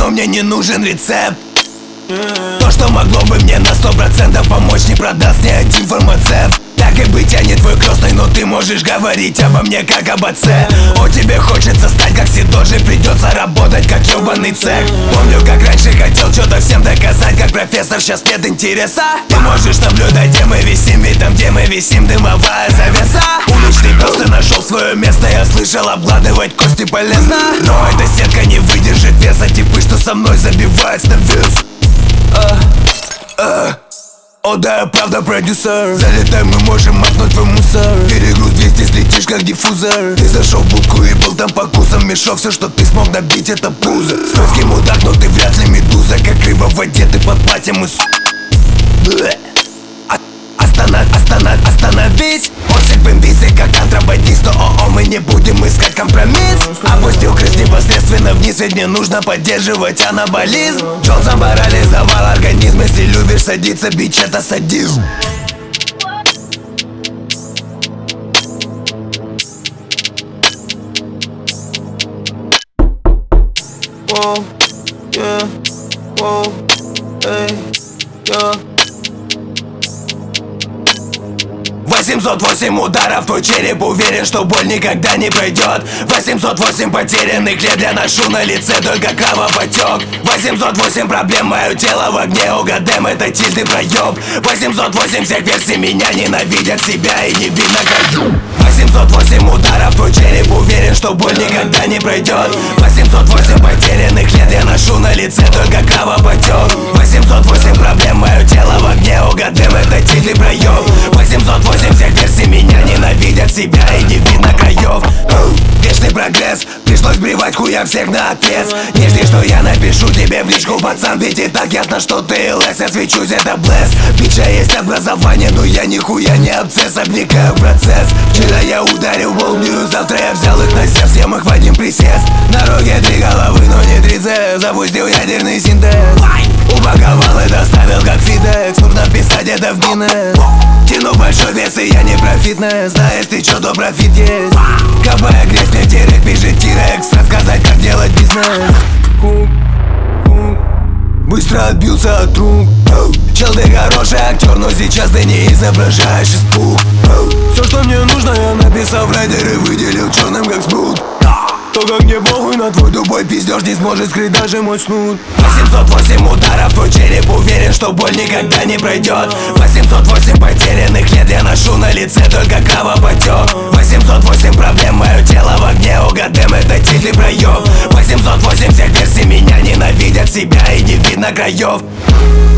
но мне не нужен рецепт. То, что могло бы мне на 100% помочь, не продаст ни один фармацевт. Так и быть, я не твой крестный, но ты можешь говорить обо мне как об отце. О, тебе хочется стать как Сидожи, придется работать как ёбаный цех. Помню, как раньше хотел что-то всем доказать, как профессор, сейчас нет интереса. Ты можешь наблюдать, где мы висим, ведь там, где мы висим, дымовая завеса. Уличный просто нашел свое место, я слышал, обгладывать кости полезно. Но эта сетка не выдержит веса, типы, что со мной забивают на вес. О да, правда, продюсер. Залетай, мы можем махнуть твой мусор. Перегруз 200, слетишь как диффузор. Ты зашел в будку и был там по кусам мешок. Все, что ты смог добить, это пузо. Скользкий мудак, но ты вряд ли медуза. Как рыба в воде, ты под платьем и Остановись, Осик в инвизе, как контрабандист. О, мы не будем искать компромисс. Опустил крыш непосредственно вниз, ведь не нужно поддерживать анаболизм. Джонсон парализовал организм. Если любишь садиться, бич, это садизм. Whoa, yeah, whoa, эй, yeah. 808 ударов, твой череп уверен, что боль никогда не пройдет. 808 потерянных лет я ношу на лице, только кровопотек. 808 проблем, мое тело в огне, угадем, это тильт и проеб. 808 всех версий меня ненавидят, себя и не видно каю. 808 ударов, твой череп уверен, что боль никогда не пройдет. 808 потерянных лет я ношу на лице, только кровопотек. 808 проблем, мое тело в огне, угадем, это тильт и проеб. 808 всех версий меня ненавидят, себя и не видно краев. Вечный прогресс, пришлось бревать хуя всех на отвес. Не жди, что я напишу тебе в личку, пацан, ведь и так ясно, что ты лес. Я свечусь, это блесс. Бича есть образование, но я нихуя не абсцесс, облекаю процесс. Вчера я ударил молнию, завтра я взял их на сердце, съем их в один присест. На руке 3 головы, но не трицепс. Запустил ядерный синтез, упаковал и доставил как фидекс. Нужно писать это в Гиннес. Тяну большой вес и я не про фитнес. Знаешь ты чё, то профит есть. Копая грязь, мне директ пишет тирекс. Рассказать, как делать бизнес. Быстро отбился от рук. Чел, ты хороший актер, но сейчас ты не изображаешь испуг. Все, что мне нужно, я написал в райдер и выделил черным как спрут. То, как мне похуй на твой тупой пиздеж, не сможет скрыть даже мой снуд. 808 ударов, твой череп уверен, что боль никогда не пройдет. 808 потерянных лет я ношу на лице, только кровопотек. 808 проблем, мое тело в огне, угадем, это тильт и проеб. 808 всех версий меня ненавидят, себя и не видно краев.